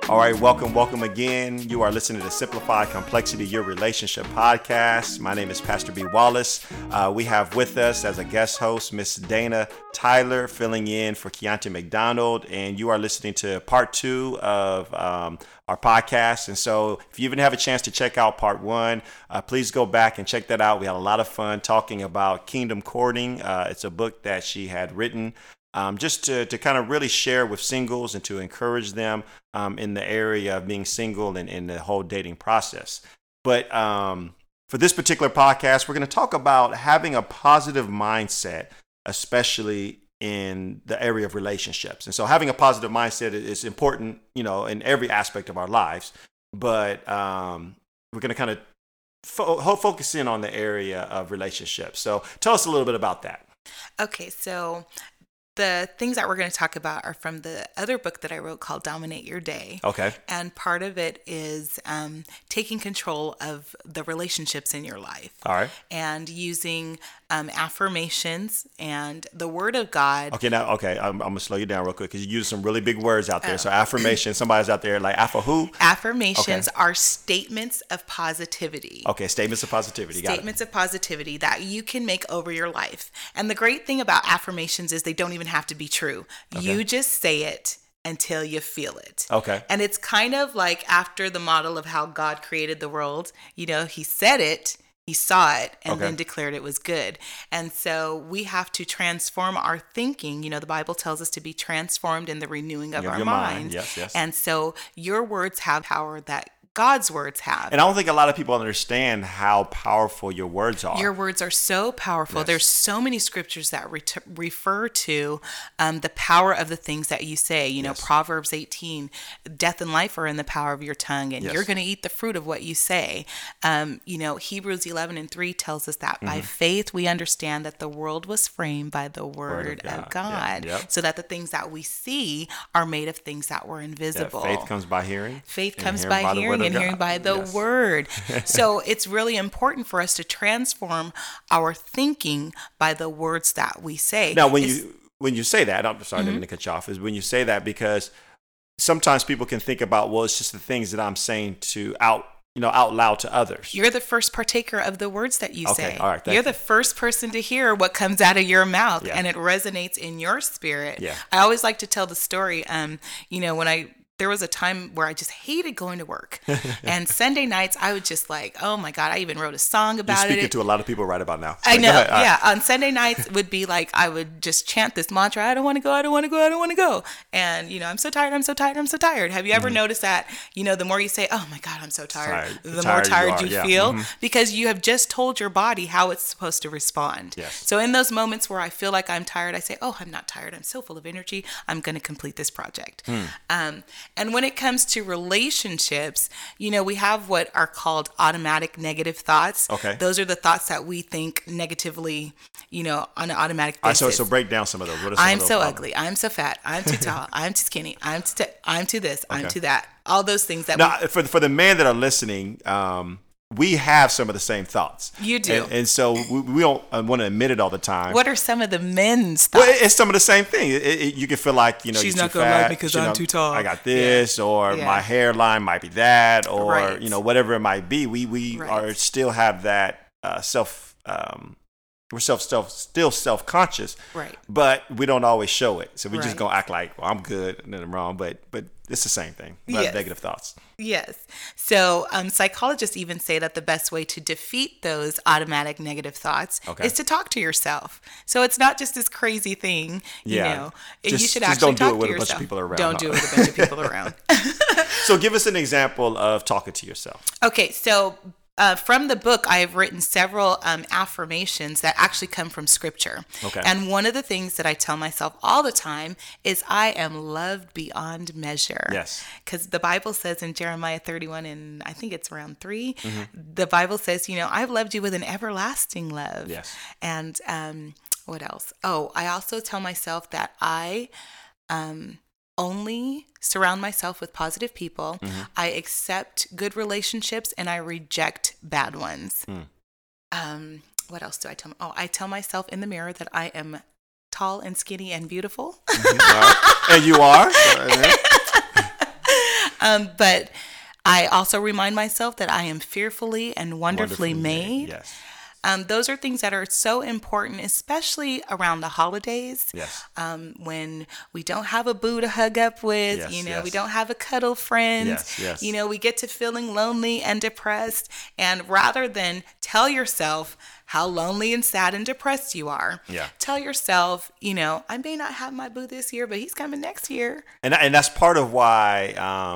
All right, welcome again. You are listening to Simplify Complexity, Your Relationship Podcast. My name is Pastor B. Wallace. We have with us as a guest host, Miss Dana Tyler, filling in for Keontae McDonald. And you are listening to part 2 of our podcast. And so if you even have a chance to check out part 1, please go back and check that out. We had a lot of fun talking about Kingdom Courting. It's a book that she had written just to kind of really share with singles and to encourage them in the area of being single and in the whole dating process. But for this particular podcast, we're going to talk about having a positive mindset, especially in the area of relationships. And so having a positive mindset is important, in every aspect of our lives. But we're going to kind of focus in on the area of relationships. So tell us a little bit about that. Okay, so the things that we're going to talk about are from the other book that I wrote called Dominate Your Day. Okay. And part of it is taking control of the relationships in your life. All right. And using affirmations and the Word of God. Okay, I'm going to slow you down real quick because you use some really big words out there. So affirmation, somebody's out there like, who? Affirmations are statements of positivity. Okay, statements of positivity. Got it. Statements of positivity that you can make over your life. And the great thing about affirmations is they don't even have to be true. Okay. You just say it until you feel it. Okay. And it's kind of like after the model of how God created the world. He said it, he saw it, and then declared it was good. And so we have to transform our thinking. The Bible tells us to be transformed in the renewing of our minds. Yes. And so your words have power that God's words have. And I don't think a lot of people understand how powerful your words are. Your words are so powerful. Yes. There's so many scriptures that refer to the power of the things that you say. Yes. Proverbs 18, death and life are in the power of your tongue, and you're going to eat the fruit of what you say. Hebrews 11:3 tells us that by faith we understand that the world was framed by the word of God. Yep. So that the things that we see are made of things that were invisible. Faith comes by hearing. Faith comes by hearing. And hearing by the word. So it's really important for us to transform our thinking by the words that we say. Now, when you say that, I'm sorry, I didn't mean to cut you off, is when you say that because sometimes people can think about, well, it's just the things that I'm saying out loud to others. You're the first partaker of the words that you say. All right, You're the first person to hear what comes out of your mouth, and it resonates in your spirit. Yeah. I always like to tell the story, there was a time where I just hated going to work. And Sunday nights, I would just oh my God, I even wrote a song about it. You're speaking to a lot of people right about now. I know, yeah. On Sunday nights would be I would just chant this mantra, I don't want to go, I don't want to go, I don't want to go. And, I'm so tired, I'm so tired, I'm so tired. Have you ever noticed that, the more you say, oh my God, I'm so tired, the more tired you feel? Mm-hmm. Because you have just told your body how it's supposed to respond. Yes. So in those moments where I feel like I'm tired, I say, oh, I'm not tired, I'm so full of energy, I'm going to complete this project. And when it comes to relationships, we have what are called automatic negative thoughts. Okay. Those are the thoughts that we think negatively, on an automatic basis. All right, so break down some of those. What are some I'm of those so problems? ugly. I'm so fat. I'm too tall. I'm too skinny. I'm too this. I'm too that. All those things that. Now, for the men that are listening, we have some of the same thoughts. You do. And so we don't want to admit it all the time. What are some of the men's thoughts? Well, it's some of the same thing. You can feel like, she's you're not too going to fat, like me because I'm too tall. I got this, or my hairline might be that, or, right. Whatever it might be. We are still have that we're still self-conscious, right? But we don't always show it. So we just gonna act like, well, I'm good and then I'm wrong. But it's the same thing. Yes. Negative thoughts. Yes. So psychologists even say that the best way to defeat those automatic negative thoughts is to talk to yourself. So it's not just this crazy thing. You should actually talk to yourself. Don't do it with a bunch of people around. Don't do it with a bunch of people around. So give us an example of talking to yourself. Okay. So from the book, I have written several affirmations that actually come from scripture. Okay. And one of the things that I tell myself all the time is I am loved beyond measure. Yes. Because the Bible says in Jeremiah 31, and I think it's around 3, the Bible says, I've loved you with an everlasting love. Yes. And what else? Oh, I also tell myself that I only surround myself with positive people. I accept good relationships and I reject bad ones. What else do I tell? Oh, I tell myself in the mirror that I am tall and skinny and beautiful. And you are? But I also remind myself that I am fearfully and wonderfully made. Yes. Those are things that are so important, especially around the holidays. Yes. When we don't have a boo to hug up with, Yes, we don't have a cuddle friend. Yes. We get to feeling lonely and depressed. And rather than tell yourself how lonely and sad and depressed you are, tell yourself, I may not have my boo this year, but he's coming next year. And that's part of why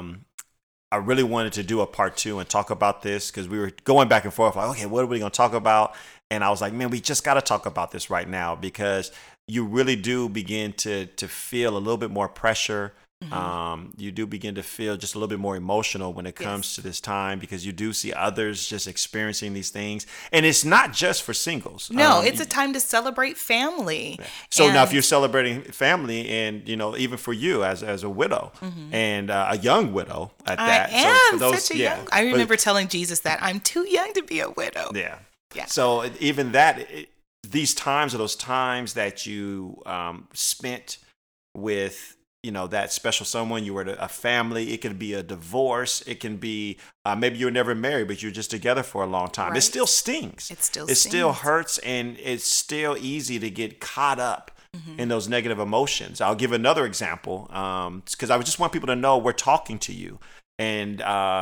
I really wanted to do a part 2 and talk about this, because we were going back and forth like, okay, what are we going to talk about? And I was like, man, we just got to talk about this right now, because you really do begin to feel a little bit more pressure. You do begin to feel just a little bit more emotional when it comes to this time, because you do see others just experiencing these things. And it's not just for singles. No, it's a time to celebrate family. So now if you're celebrating family, and, even for you as a widow and a young widow at that. I am such a young. I remember telling Jesus that I'm too young to be a widow. Yeah. So even that, these times are those times that you spent with, that special someone. You were a family. It could be a divorce. It can be maybe you were never married, but you're just together for a long time. Right. It still stings. It still hurts, and it's still easy to get caught up in those negative emotions. I'll give another example, because I just want people to know we're talking to you, and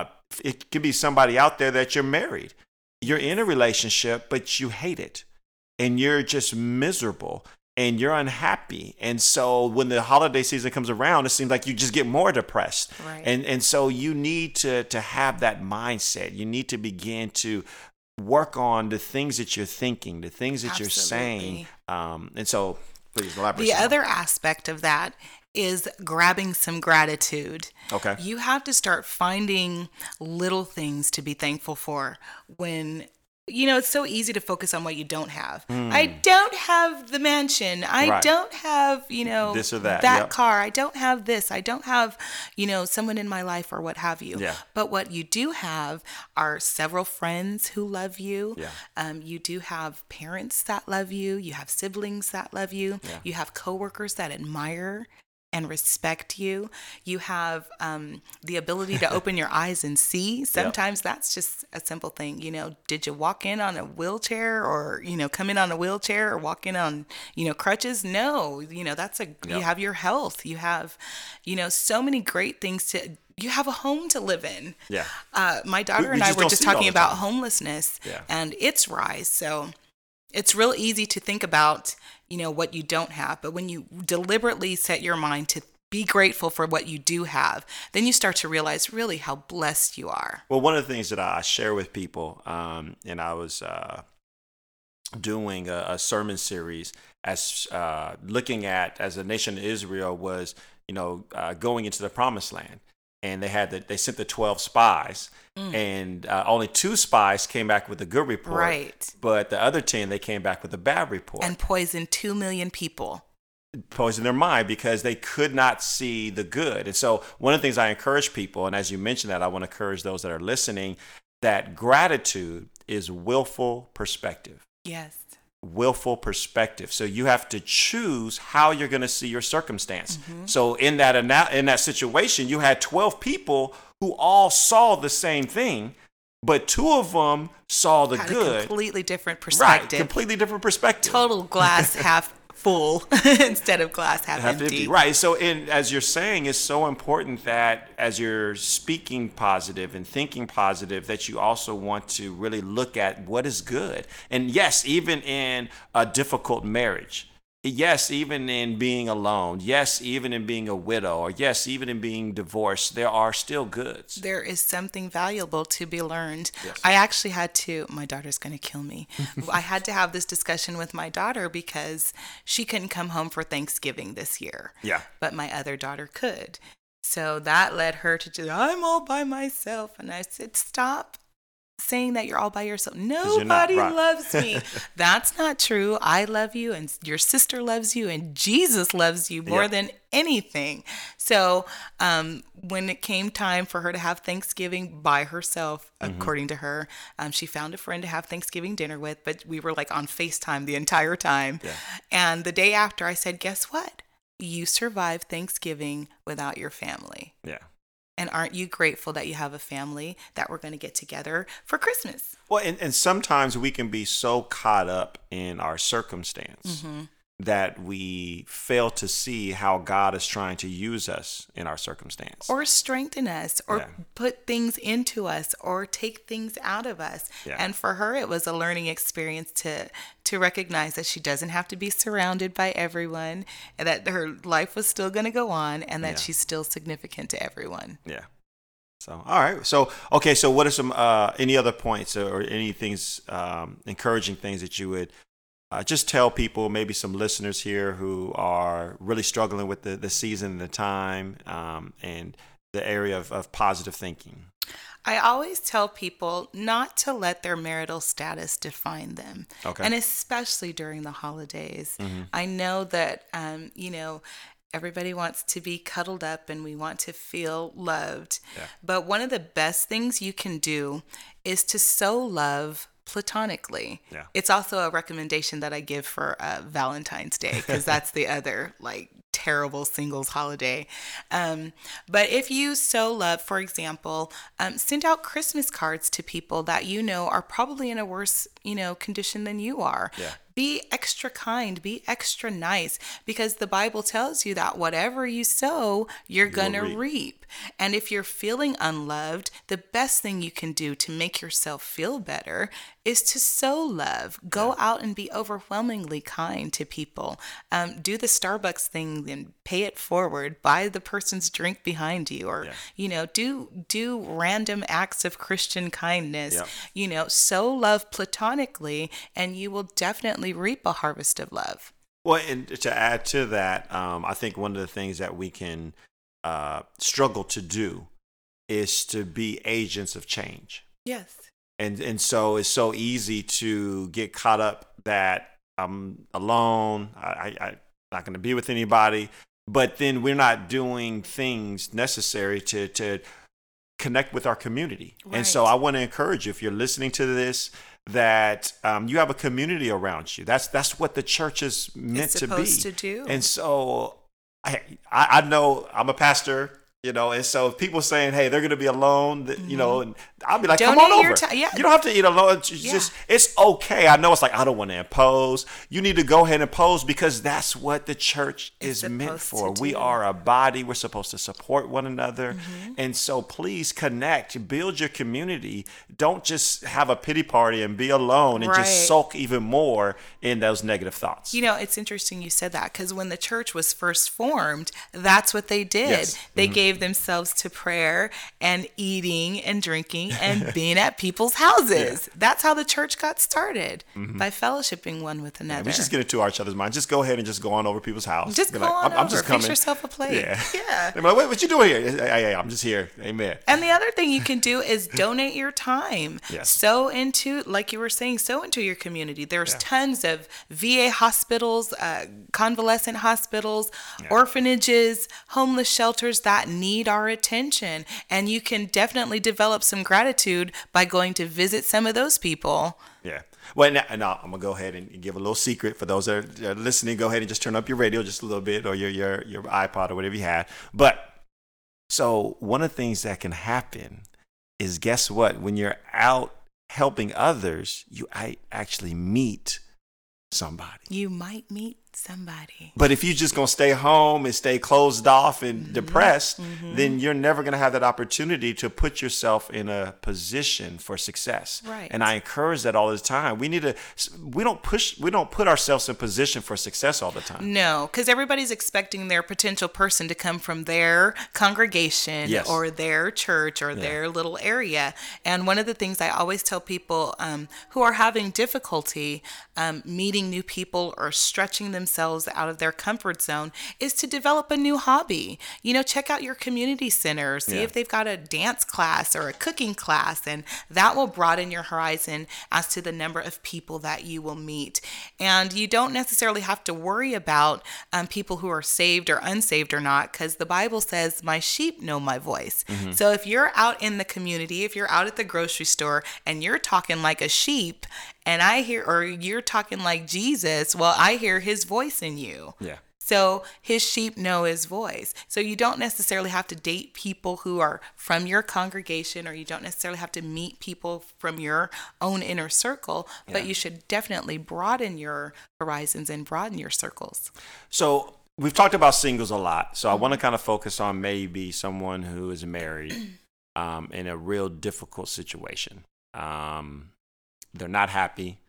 it could be somebody out there that you're married. You're in a relationship, but you hate it, and you're just miserable. And you're unhappy. And so when the holiday season comes around, it seems like you just get more depressed. Right. And so you need to have that mindset. You need to begin to work on the things that you're thinking, the things that you're saying. And so please elaborate. The other aspect of that is grabbing some gratitude. Okay. You have to start finding little things to be thankful for when it's so easy to focus on what you don't have. I don't have the mansion. I don't have, this or that car. I don't have this. I don't have, someone in my life or what have you. Yeah. But what you do have are several friends who love you. Yeah. You do have parents that love you. You have siblings that love you. Yeah. You have coworkers that admire and respect you. You have the ability to open your eyes and see. Sometimes that's just a simple thing. Did you walk in on a wheelchair, or, come in on a wheelchair, or walk in on, crutches? No, that's you have your health. You have, so many great things you have a home to live in. Yeah. My daughter and I were just talking about homelessness and its rise. So it's real easy to think about, what you don't have. But when you deliberately set your mind to be grateful for what you do have, then you start to realize really how blessed you are. Well, one of the things that I share with people, and I was doing a sermon series as looking at as the nation of Israel was, going into the promised land. And they sent the 12 spies, and only 2 spies came back with a good report. Right. But the other 10, they came back with a bad report. And poisoned 2 million people. Poisoned their mind because they could not see the good. And so one of the things I encourage people, and as you mentioned that, I want to encourage those that are listening, that gratitude is willful perspective. Yes. Willful perspective. So you have to choose how you're going to see your circumstance. So in that situation, you had 12 people who all saw the same thing, but 2 of them saw the good. A completely different perspective. Right, completely different perspective. Total glass half full instead of glass half empty. Right. So as you're saying, it's so important that as you're speaking positive and thinking positive, that you also want to really look at what is good. And yes, even in a difficult marriage, yes, even in being alone, yes, even in being a widow, or yes, even in being divorced, there are still goods. There is something valuable to be learned. Yes. I actually my daughter's going to kill me. I had to have this discussion with my daughter because she couldn't come home for Thanksgiving this year. Yeah. But my other daughter could. So that led her to I'm all by myself. And I said, stop saying that you're all by yourself. Nobody loves me. That's not true. I love you, and your sister loves you, and Jesus loves you more than anything. So when it came time for her to have Thanksgiving by herself, according to her, she found a friend to have Thanksgiving dinner with, but we were like on FaceTime the entire time. Yeah. And the day after, I said, guess what? You survived Thanksgiving without your family. Yeah. And aren't you grateful that you have a family that we're going to get together for Christmas? Well, and sometimes we can be so caught up in our circumstance that we fail to see how God is trying to use us in our circumstance. Or strengthen us, or put things into us, or take things out of us. Yeah. And for her, it was a learning experience to recognize that she doesn't have to be surrounded by everyone, and that her life was still going to go on, and that she's still significant to everyone. Yeah. So, all right. So, okay. So what are some, any other points or any things, encouraging things that you would just tell people, maybe some listeners here who are really struggling with the season and the time, and the area of positive thinking? I always tell people not to let their marital status define them. Okay. And especially during the holidays. I know that, everybody wants to be cuddled up and we want to feel loved. Yeah. But one of the best things you can do is to sow love platonically. Yeah. It's also a recommendation that I give for Valentine's Day, because that's the other terrible singles holiday. But if you sow love, for example, send out Christmas cards to people that you know are probably in a worse, condition than you are. Yeah. Be extra kind, be extra nice, because the Bible tells you that whatever you sow, you're going to reap. And if you're feeling unloved, the best thing you can do to make yourself feel better is to sow love. Go out and be overwhelmingly kind to people. Do the Starbucks thing and pay it forward. Buy the person's drink behind you, or do random acts of Christian kindness. Sow love platonically, and you will definitely reap a harvest of love. Well, and to add to that, I think one of the things that we can struggle to do is to be agents of change. Yes. And so it's so easy to get caught up that I'm alone, I'm not going to be with anybody, but then we're not doing things necessary to connect with our community. Right. And so I want to encourage you, if you're listening to this, that you have a community around you. That's what the church is meant to be. It's supposed to do. And so I know I'm a pastor, and so if people saying, hey, they're going to be alone, and I'll be like, Donate come on your over. time. Yeah. You don't have to eat alone. It's okay. I know it's I don't want to impose. You need to go ahead and impose, because that's what the church is meant for. We are a body. We're supposed to support one another. And so please connect, build your community. Don't just have a pity party and be alone and just sulk even more in those negative thoughts. It's interesting you said that, because when the church was first formed, that's what they did. Yes. They gave themselves to prayer and eating and drinking and being at people's houses. Yeah. That's how the church got started, by fellowshipping one with another. We just get into each other's mind. Just go ahead and just go on over people's house. Just go on over. I'm just coming. Fix yourself a plate. Yeah. They're like, what you doing here? Hey, I'm just here. Amen. And the other thing you can do is donate your time. Yes. Sow into, like you were saying, sow into your community. There's tons of VA hospitals, convalescent hospitals, orphanages, homeless shelters that need our attention. And you can definitely develop some gratitude by going to visit some of those people. Yeah. Well, now I'm going to go ahead and give a little secret for those that are listening. Go ahead and just turn up your radio just a little bit, or your iPod or whatever you have. But so one of the things that can happen is, guess what? When you're out helping others, you actually meet somebody. You might meet somebody. But if you're just going to stay home and stay closed off and depressed, then you're never going to have that opportunity to put yourself in a position for success. Right. And I encourage that all the time. We don't put ourselves in position for success all the time. No, because everybody's expecting their potential person to come from their congregation or their church or their little area. And one of the things I always tell people who are having difficulty meeting new people or stretching themselves out of their comfort zone is to develop a new hobby. Check out your community center, see if they've got a dance class or a cooking class, and that will broaden your horizon as to the number of people that you will meet. And you don't necessarily have to worry about people who are saved or unsaved or not, because the Bible says, my sheep know my voice. So if you're out in the community, if you're out at the grocery store and you're talking like a sheep, and I hear, or you're talking like Jesus, well, I hear his voice in you. Yeah. So his sheep know his voice. So you don't necessarily have to date people who are from your congregation, or you don't necessarily have to meet people from your own inner circle, but you should definitely broaden your horizons and broaden your circles. So we've talked about singles a lot. So I want to kind of focus on maybe someone who is married in a real difficult situation. They're not happy.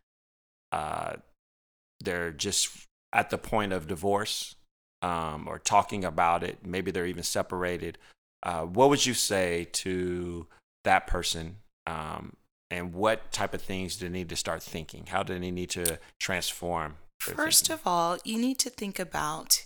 They're just at the point of divorce or talking about it. Maybe they're even separated. What would you say to that person? And what type of things do they need to start thinking? How do they need to transform? First of all, you need to think about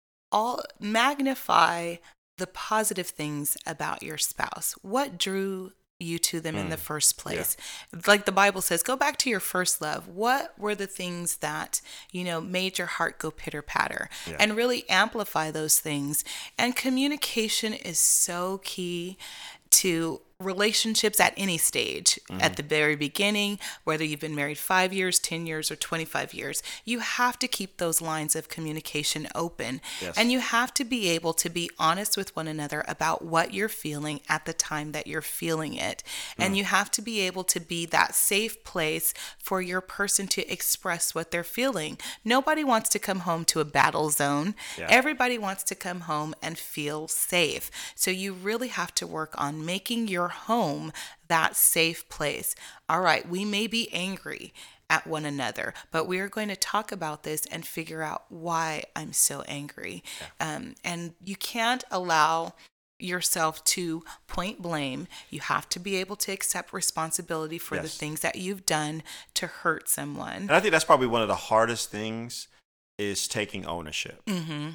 magnify the positive things about your spouse. What drew you to them in the first place? Like the Bible says, go back to your first love. What were the things that, made your heart go pitter patter? And really amplify those things. And communication is so key to relationships at any stage, at the very beginning, whether you've been married 5 years, 10 years, or 25 years, you have to keep those lines of communication open. And you have to be able to be honest with one another about what you're feeling at the time that you're feeling it. And you have to be able to be that safe place for your person to express what they're feeling. Nobody wants to come home to a battle zone. Everybody wants to come home and feel safe. So you really have to work on making your home that safe place. All right, we may be angry at one another, but we are going to talk about this and figure out why I'm so angry. And you can't allow yourself to point blame. You have to be able to accept responsibility for the things that you've done to hurt someone. And I think that's probably one of the hardest things is taking ownership.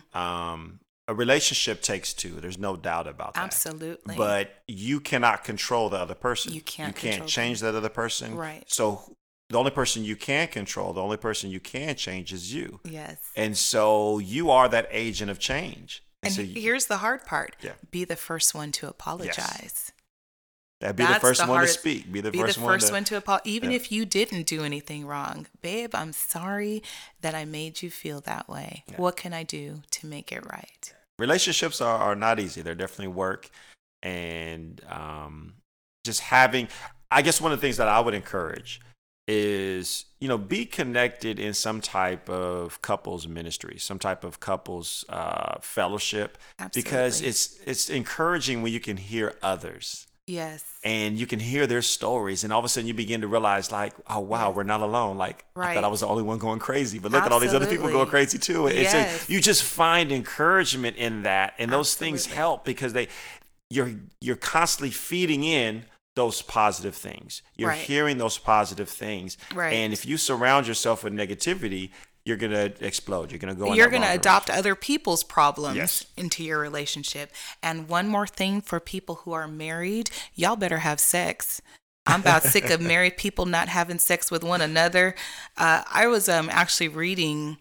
A relationship takes two. There's no doubt about that. Absolutely. But you cannot control the other person. You can't change that other person. Right. So the only person you can control, the only person you can change is you. Yes. And so you are that agent of change. And so here's the hard part. Be the first one to apologize. Yes. Be the first one to speak. Be the first one to apologize. Even if you didn't do anything wrong. Babe, I'm sorry that I made you feel that way. What can I do to make it right? Relationships are not easy. They're definitely work. And just having, I guess one of the things that I would encourage is, be connected in some type of couples ministry, some type of couples fellowship. Absolutely. Because it's encouraging when you can hear others. Yes. And you can hear their stories, and all of a sudden you begin to realize, like, oh wow, we're not alone. Like, I thought I was the only one going crazy, but look at all these other people going crazy too. And you just find encouragement in that, and those things help because you're constantly feeding in those positive things. You're hearing those positive things, and if you surround yourself with negativity, you're going to explode. You're going to go. You're going to adopt other people's problems into your relationship. And one more thing for people who are married, y'all better have sex. I'm about sick of married people not having sex with one another. I was actually reading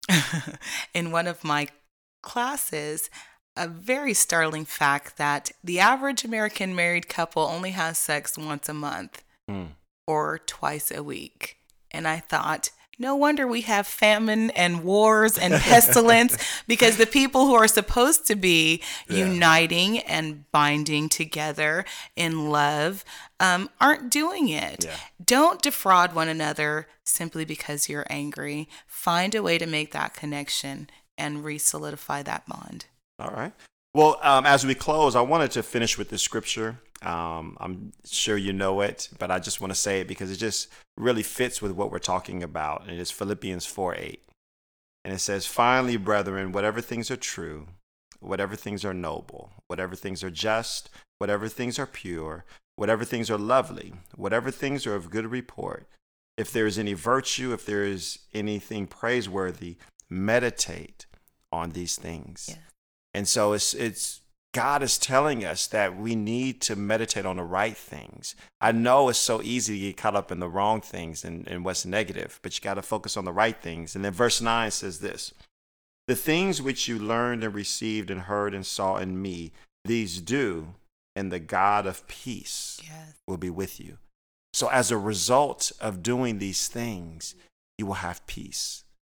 in one of my classes a very startling fact that the average American married couple only has sex once a month or twice a week. And I thought, no wonder we have famine and wars and pestilence because the people who are supposed to be uniting and binding together in love aren't doing it. Don't defraud one another simply because you're angry. Find a way to make that connection and re-solidify that bond. All right. Well, as we close, I wanted to finish with the scripture. I'm sure you know it, but I just want to say it because it just really fits with what we're talking about. And it's Philippians 4:8. And it says, finally, brethren, whatever things are true, whatever things are noble, whatever things are just, whatever things are pure, whatever things are lovely, whatever things are of good report, if there is any virtue, if there is anything praiseworthy, meditate on these things. Yeah. And so it's God is telling us that we need to meditate on the right things. I know it's so easy to get caught up in the wrong things and what's negative, but you got to focus on the right things. And then verse 9 says this, the things which you learned and received and heard and saw in me, these do, and the God of peace will be with you. So as a result of doing these things, you will have peace.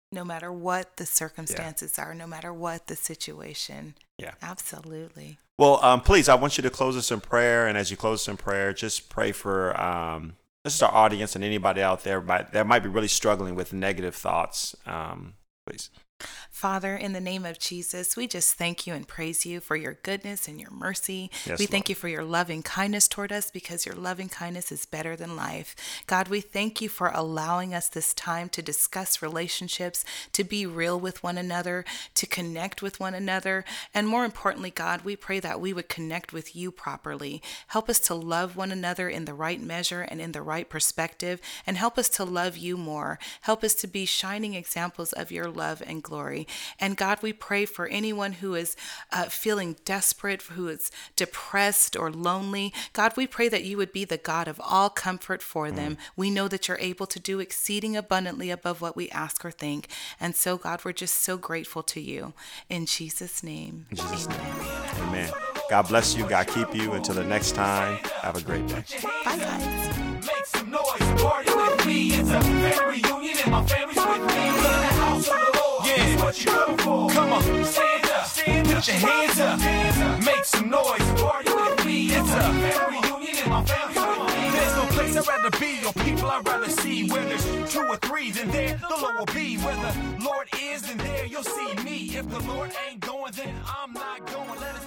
No matter what the circumstances are, no matter what the situation. Yeah. Absolutely. Well, please, I want you to close us in prayer. And as you close us in prayer, just pray for this is our audience and anybody out there that might be really struggling with negative thoughts. Please. Father, in the name of Jesus, we just thank you and praise you for your goodness and your mercy. Yes, we Lord. thank you for your loving kindness toward us, because your loving kindness is better than life. God, we thank you for allowing us this time to discuss relationships, to be real with one another, to connect with one another. And more importantly, God, we pray that we would connect with you properly. Help us to love one another in the right measure and in the right perspective, and help us to love you more. Help us to be shining examples of your love and glory. And God, we pray for anyone who is feeling desperate, who is depressed or lonely. God, we pray that you would be the God of all comfort for them. We know that you're able to do exceeding abundantly above what we ask or think. And so, God, we're just so grateful to you. In Jesus' name. In Jesus' name. Amen. God bless you. God keep you. Until the next time, have a great day. Bye, guys. Make some noise, party with me. It's a family reunion and my family's with me. In the house of the Lord. Yeah, what you looking for? Come on, stand up, put your hands up. Make some noise, party with me. It's a family reunion and my family's with me. There's no place I'd rather be or people I'd rather see. Where there's 2 or 3, then there the Lord will be. Where the Lord is, then there you'll see me. If the Lord ain't going, then I'm not going. Let us